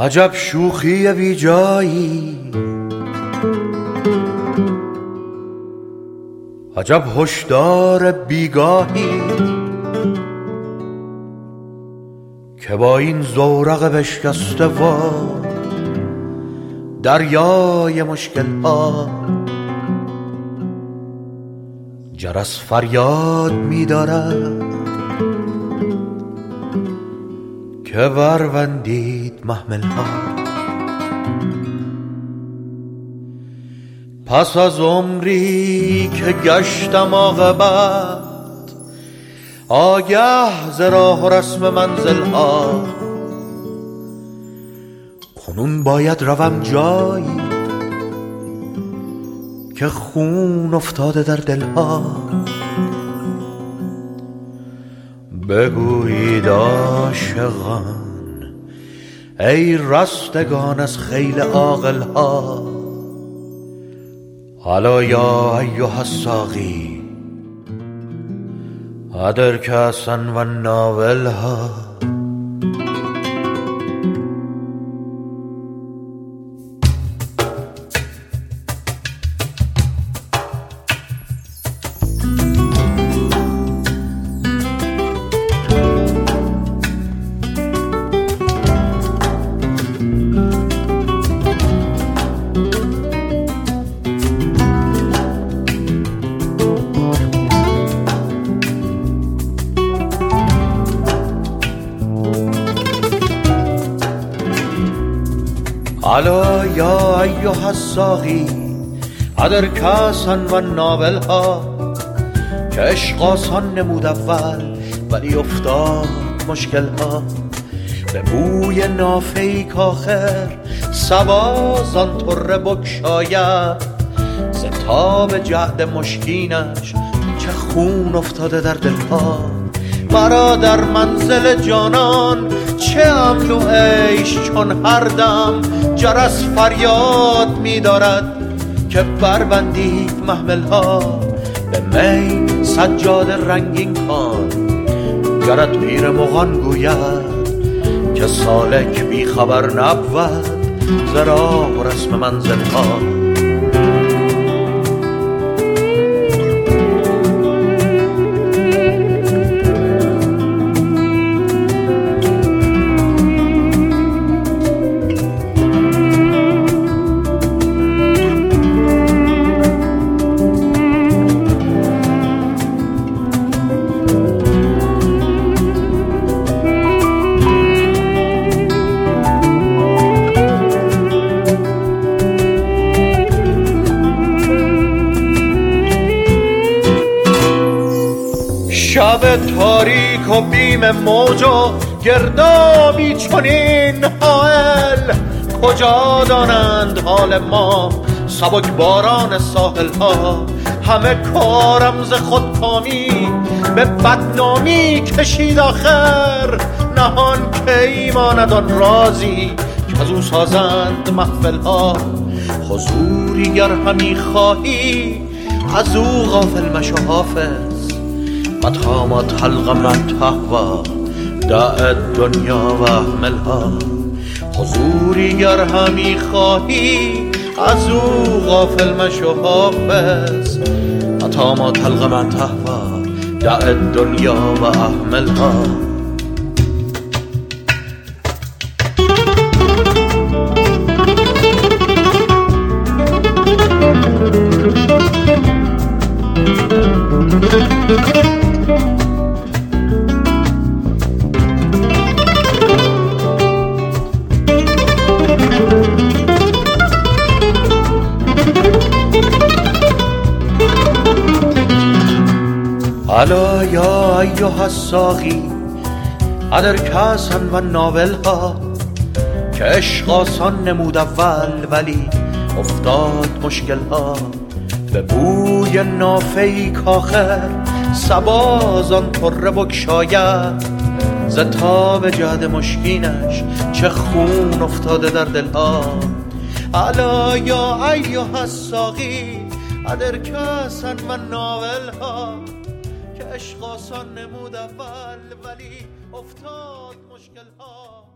عجب شوخی بی جایی، عجب هشدار بیگاهی که با این زورق بشکسته و دریای مشکل ها جرس فریاد می دارد که وروندید محمل ها. پس از عمری که گشتم عاقبت آگه ز راه و رسم منزل ها، کنون باید روم جایی که خون افتاده در دل ها. بگویید عاشقان ای رستگان از خیل عاقل ها، الا یا ایها الساقی ادر کاسا و ناول ها. الا یا ایها الساقی ادر کاسا و ناول ها، که عشق آسان نمود اول ولی افتاد مشکل ها. به بوی نافه‌ای کآخر صبا زان طره بگشاید، ز تاب جعد مشکینش چه خون افتاده در دل ها. مرا در منزل جانان چه امن و عیش چون هر دم جرس فریاد می دارد که بربندید محمل ها. به می سجاد رنگین کن گرت پیر مغان گوید که سالک بی خبر نبود ز راه و رسم منزل ها. شب تاریک و بیم موج و گردابی چنین حائل، کجا دانند حال ما سبک باران ساحل ها. همه کارم ز خودکامی به بدنامی کشید آخر، نهان که ایماند آن رازی که از او سازند محفل ها. حضوری گر همی خواهی از او غافل مشو حافظ، متى ما تلقى من تهوى داء الدنیا و احملها. حضوری گر همی خواهی از او غافل مشو حافظ، متى ما تلقى من تهوى داء الدنیا و احملها. الا یا ایها الساقی ادر کاسا و ناول ها، که عشق آسان نمود اول ولی افتاد مشکل ها. به بوی نافه‌ای کآخر صبا زان طره بگشاید، ز تاب جعد مشکینش چه خون افتاده در دل ها. الا یا ایها الساقی ادر کاسا و ناول ها، که عشق آسان نمود اول ولی افتاد مشکل ها.